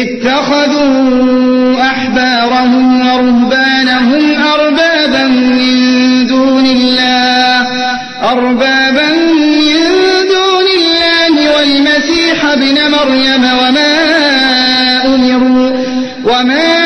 اتخذوا أحبارهم ورهبانهم أربابا من دون الله والمسيح ابن مريم وما